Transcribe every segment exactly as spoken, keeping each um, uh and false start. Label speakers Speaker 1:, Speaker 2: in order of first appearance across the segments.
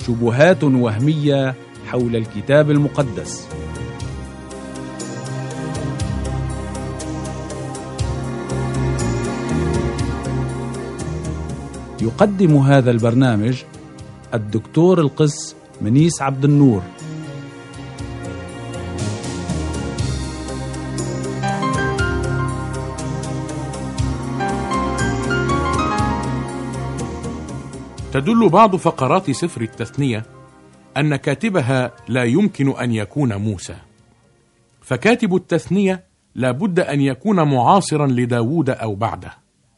Speaker 1: شبهات وهمية حول الكتاب المقدس. يقدم هذا البرنامج الدكتور القس منيس عبد النور.
Speaker 2: تدل بعض فقرات سفر التثنية أن كاتبها لا يمكن أن يكون موسى، فكاتب التثنية لا بد أن يكون معاصرا لداود أو بعده.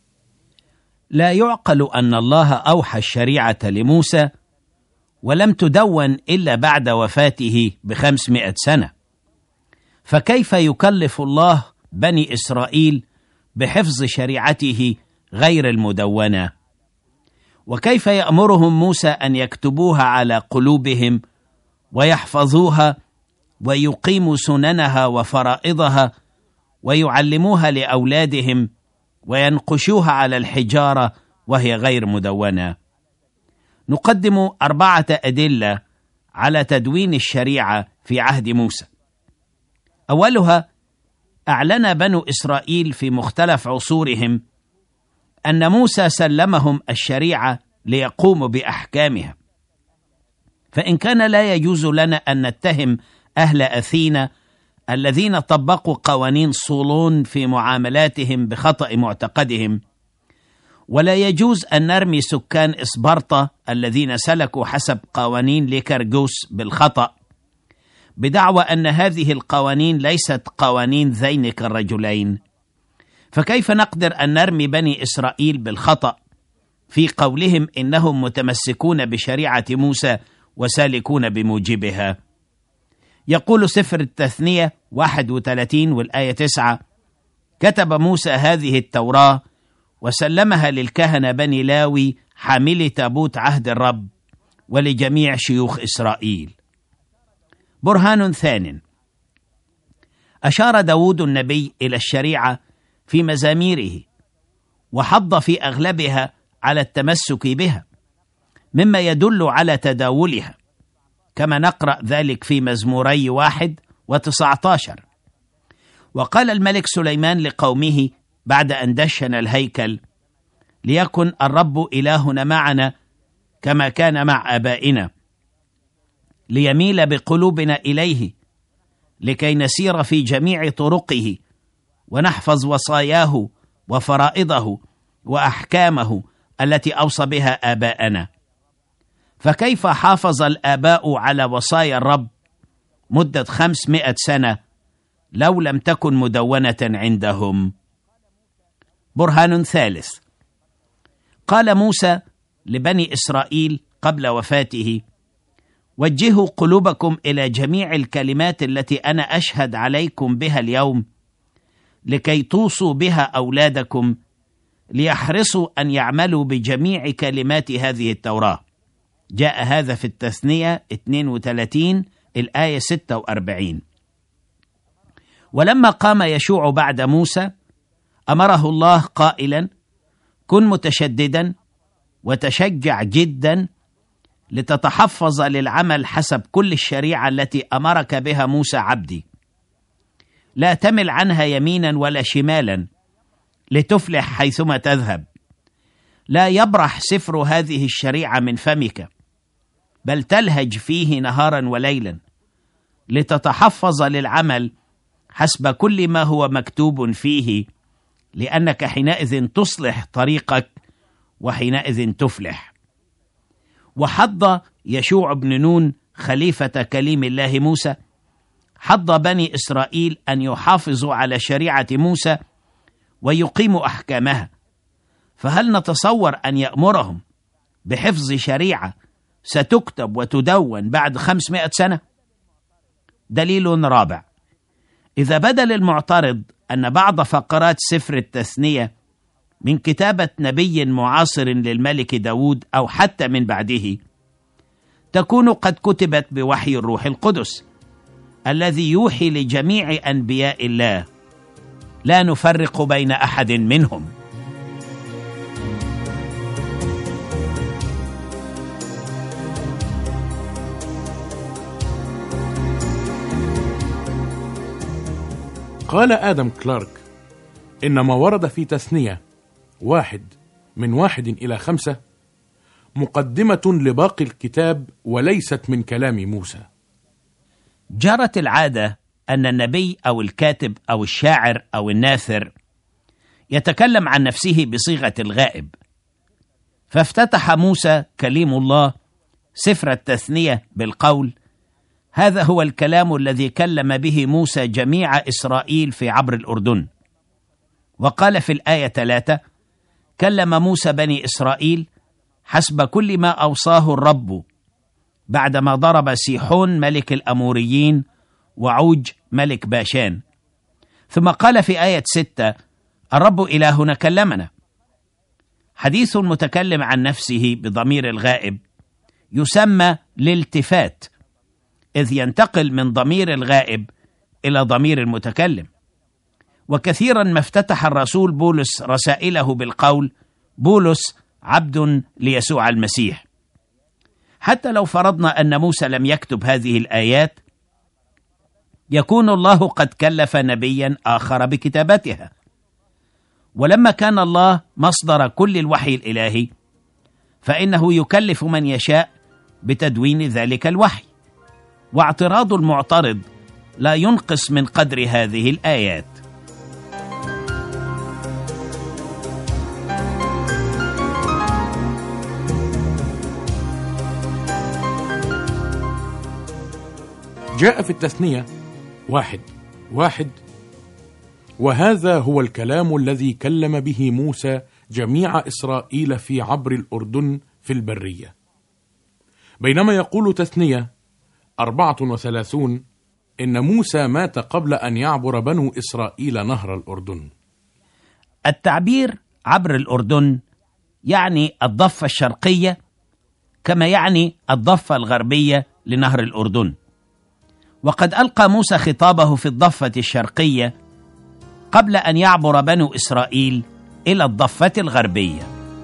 Speaker 3: لا يعقل أن الله أوحى الشريعة لموسى ولم تدون إلا بعد وفاته بخمسمائة سنة، فكيف يكلف الله بني إسرائيل بحفظ شريعته غير المدونة؟ وكيف يأمرهم موسى أن يكتبوها على قلوبهم ويحفظوها ويقيموا سننها وفرائضها ويعلموها لأولادهم وينقشوها على الحجارة وهي غير مدونة؟ نقدم أربعة أدلة على تدوين الشريعة في عهد موسى. أولها، أعلن بنو إسرائيل في مختلف عصورهم أن موسى سلمهم الشريعة ليقوموا بأحكامها، فإن كان لا يجوز لنا أن نتهم أهل أثينا الذين طبقوا قوانين صولون في معاملاتهم بخطأ معتقدهم، ولا يجوز أن نرمي سكان إسبرطة الذين سلكوا حسب قوانين ليكرجوس بالخطأ بدعوى أن هذه القوانين ليست قوانين ذينك الرجلين، فكيف نقدر أن نرمي بني إسرائيل بالخطأ في قولهم إنهم متمسكون بشريعة موسى وسالكون بموجبها؟ يقول سفر التثنية واحد وثلاثين والآية تسعة: كتب موسى هذه التوراة وسلمها للكهنة بني لاوي حاملي تابوت عهد الرب ولجميع شيوخ إسرائيل. برهان ثان، أشار داود النبي إلى الشريعة في مزاميره وحض في أغلبها على التمسك بها، مما يدل على تداولها، كما نقرأ ذلك في مزموري واحد وتسعة عشر. وقال الملك سليمان لقومه بعد أن دشن الهيكل: ليكن الرب إلهنا معنا كما كان مع آبائنا، ليميل بقلوبنا إليه لكي نسير في جميع طرقه ونحفظ وصاياه وفرائضه وأحكامه التي أوصى بها آباءنا. فكيف حافظ الآباء على وصايا الرب مدة خمسمائة سنة لو لم تكن مدونة عندهم؟ برهان ثالث، قال موسى لبني إسرائيل قبل وفاته: وجهوا قلوبكم إلى جميع الكلمات التي أنا أشهد عليكم بها اليوم لكي توصوا بها أولادكم ليحرصوا أن يعملوا بجميع كلمات هذه التوراة. جاء هذا في التثنية اثنين وثلاثين الآية ستة وأربعين. ولما قام يشوع بعد موسى أمره الله قائلا: كن متشددا وتشجع جدا لتتحفظ للعمل حسب كل الشريعة التي أمرك بها موسى عبدي، لا تمل عنها يمينا ولا شمالا لتفلح حيثما تذهب. لا يبرح سفر هذه الشريعة من فمك، بل تلهج فيه نهارا وليلا لتتحفظ للعمل حسب كل ما هو مكتوب فيه، لأنك حينئذ تصلح طريقك وحينئذ تفلح. وحض يشوع بن نون خليفة كليم الله موسى، حض بني إسرائيل أن يحافظوا على شريعة موسى ويقيموا أحكامها، فهل نتصور أن يأمرهم بحفظ شريعة ستكتب وتدون بعد خمسمائة سنة؟ دليل رابع، إذا بدا للمعترض أن بعض فقرات سفر التثنية من كتابة نبي معاصر للملك داود أو حتى من بعده، تكون قد كتبت بوحي الروح القدس الذي يوحي لجميع أنبياء الله، لا نفرق بين أحد منهم.
Speaker 2: قال آدم كلارك إن ما ورد في تثنية واحد من واحد إلى خمسة مقدمة لباقي الكتاب وليست من كلام موسى.
Speaker 3: جرت العادة أن النبي أو الكاتب أو الشاعر أو الناثر يتكلم عن نفسه بصيغة الغائب، فافتتح موسى كليم الله سفر التثنية بالقول: هذا هو الكلام الذي كلم به موسى جميع إسرائيل في عبر الأردن. وقال في الآية ثلاثة: كلم موسى بني إسرائيل حسب كل ما أوصاه الرب بعدما ضرب سيحون ملك الأموريين وعوج ملك باشان. ثم قال في آية ستة: الرب إلهنا كلمنا. حديث متكلم عن نفسه بضمير الغائب يسمى الالتفات، إذ ينتقل من ضمير الغائب إلى ضمير المتكلم. وكثيرا ما افتتح الرسول بولس رسائله بالقول: بولس عبد ليسوع المسيح. حتى لو فرضنا أن موسى لم يكتب هذه الآيات، يكون الله قد كلف نبيا آخر بكتابتها. ولما كان الله مصدر كل الوحي الإلهي، فإنه يكلف من يشاء بتدوين ذلك الوحي، واعتراض المعترض لا ينقص من قدر هذه الآيات.
Speaker 2: جاء في التثنية واحد واحد: وهذا هو الكلام الذي كلم به موسى جميع إسرائيل في عبر الأردن في البرية. بينما يقول تثنية أربعة وثلاثون إن موسى مات قبل أن يعبر بنو إسرائيل نهر الأردن.
Speaker 3: التعبير عبر الأردن يعني الضفة الشرقية كما يعني الضفة الغربية لنهر الأردن، وقد ألقى موسى خطابه في الضفة الشرقية قبل أن يعبر بنو إسرائيل إلى الضفة الغربية.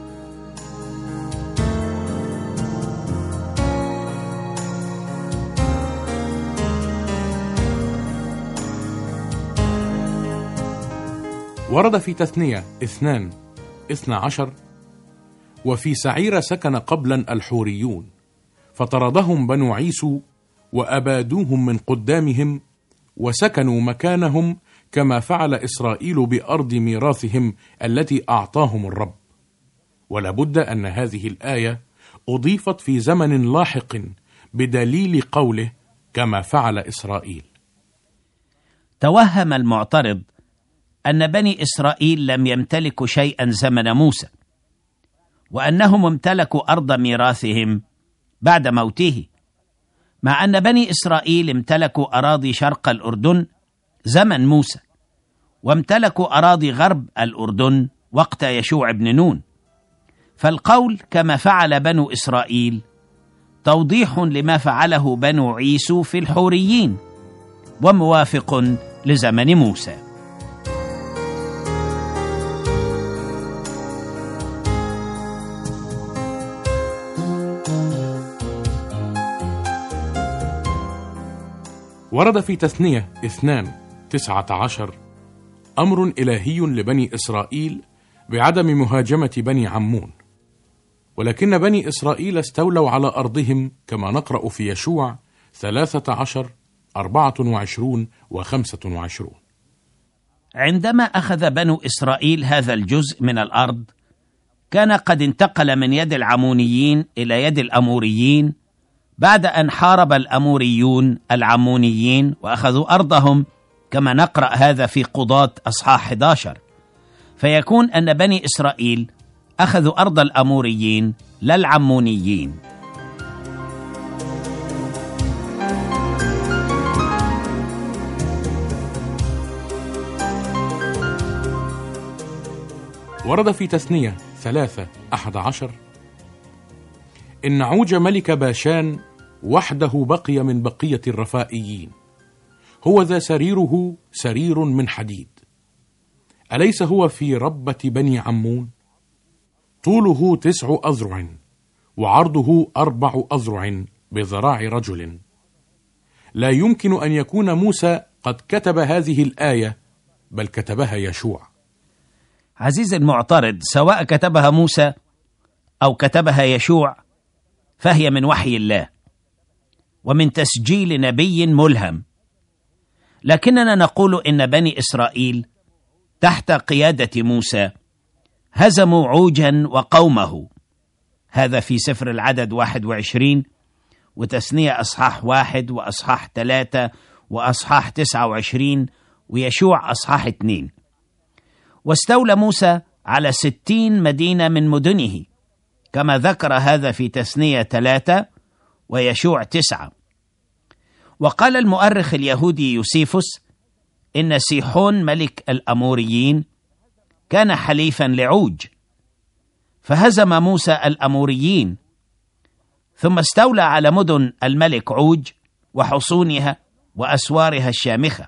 Speaker 2: ورد في تثنية اثنان اثنى عشر: وفي سعير سكن قبلا الحوريون، فطردهم بنو عيسو وأبادوهم من قدامهم، وسكنوا مكانهم كما فعل إسرائيل بأرض ميراثهم التي أعطاهم الرب. ولا بد أن هذه الآية أضيفت في زمن لاحق بدليل قوله كما فعل إسرائيل.
Speaker 3: توهم المعترض أن بني إسرائيل لم يمتلكوا شيئا زمن موسى، وأنهم امتلكوا أرض ميراثهم بعد موته، مع أن بني إسرائيل امتلكوا أراضي شرق الأردن زمن موسى، وامتلكوا أراضي غرب الأردن وقت يشوع بن نون. فالقول كما فعل بنو إسرائيل توضيح لما فعله بنو عيسو في الحوريين، وموافق لزمن موسى.
Speaker 2: ورد في تثنية اثنان تسعة عشر أمر إلهي لبني إسرائيل بعدم مهاجمة بني عمون، ولكن بني إسرائيل استولوا على أرضهم كما نقرأ في يشوع ثلاثة عشر أربعة وعشرون وخمسة وعشرون.
Speaker 3: عندما أخذ بنو إسرائيل هذا الجزء من الأرض، كان قد انتقل من يد العمونيين إلى يد الأموريين بعد أن حارب الأموريون العمونيين وأخذوا أرضهم، كما نقرأ هذا في قضاة أصحاح أحد عشر. فيكون أن بني إسرائيل أخذوا أرض الأموريين لا العمونيين.
Speaker 2: ورد في تثنية ثلاثة أحد عشر إن عوج ملك باشان وحده بقي من بقية الرفائيين، هو ذا سريره سرير من حديد، أليس هو في ربة بني عمون؟ طوله تسع أذرع وعرضه أربع أذرع بذراع رجل. لا يمكن أن يكون موسى قد كتب هذه الآية بل كتبها يشوع.
Speaker 3: عزيزي المعترض، سواء كتبها موسى أو كتبها يشوع فهي من وحي الله ومن تسجيل نبي ملهم، لكننا نقول إن بني إسرائيل تحت قيادة موسى هزموا عوجا وقومه. هذا في سفر العدد واحد وعشرين وتثنية أصحاح واحد وأصحاح ثلاثة وأصحاح تسعة وعشرين ويشوع أصحاح اثنين. واستولى موسى على ستين مدينة من مدنه كما ذكر هذا في تثنية ثلاثة ويشوع تسعة. وقال المؤرخ اليهودي يوسيفوس إن سيحون ملك الأموريين كان حليفا لعوج، فهزم موسى الأموريين ثم استولى على مدن الملك عوج وحصونها وأسوارها الشامخة.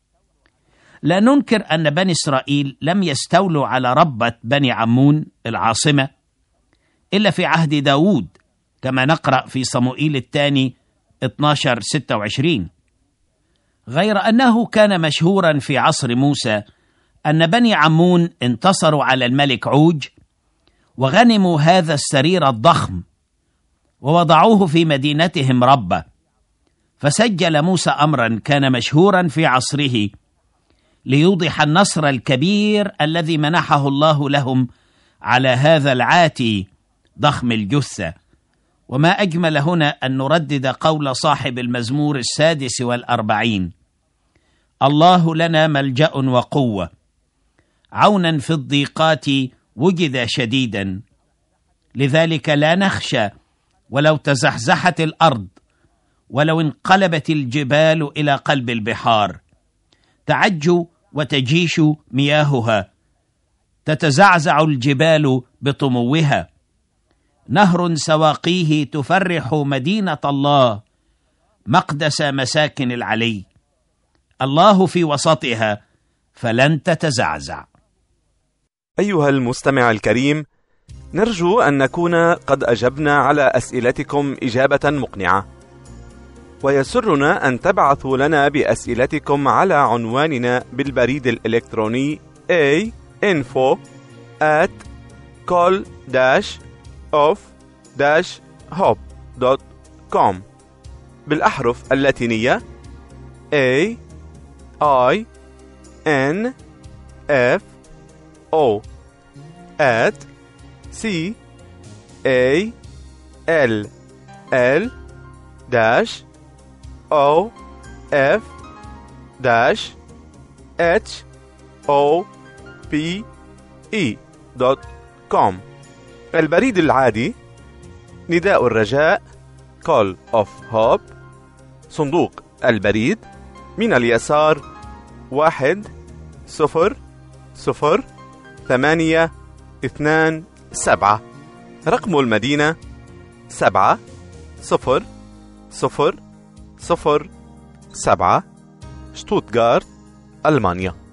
Speaker 3: لا ننكر أن بني إسرائيل لم يستولوا على ربة بني عمون العاصمة إلا في عهد داود، كما نقرأ في صموئيل الثاني اثنا عشر ستة وعشرين. غير أنه كان مشهورا في عصر موسى أن بني عمون انتصروا على الملك عوج وغنموا هذا السرير الضخم ووضعوه في مدينتهم ربة. فسجل موسى أمرا كان مشهورا في عصره ليوضح النصر الكبير الذي منحه الله لهم على هذا العاتي ضخم الجثة. وما أجمل هنا أن نردد قول صاحب المزمور السادس والأربعين: الله لنا ملجأ وقوة، عونا في الضيقات وجد شديدا، لذلك لا نخشى ولو تزحزحت الأرض ولو انقلبت الجبال إلى قلب البحار، تعج وتجيش مياهها، تتزعزع الجبال بطموها، نهر سواقيه تفرح مدينة الله، مقدس مساكن العلي، الله في وسطها فلن تتزعزع.
Speaker 4: أيها المستمع الكريم، نرجو أن نكون قد أجبنا على أسئلتكم إجابة مقنعة، ويسرنا أن تبعثوا لنا بأسئلتكم على عنواننا بالبريد الإلكتروني a info at call dash of dash hope dot com بالأحرف اللاتينية A I N F O at C A L L dash O F dash H O P E dot com. البريد العادي نداء الرجاء Call of Hope، صندوق البريد من اليسار واحد صفر صفر ثمانية اثنان سبعة، رقم المدينة سبعة صفر صفر صفر سبعة، شتوتغارت، ألمانيا.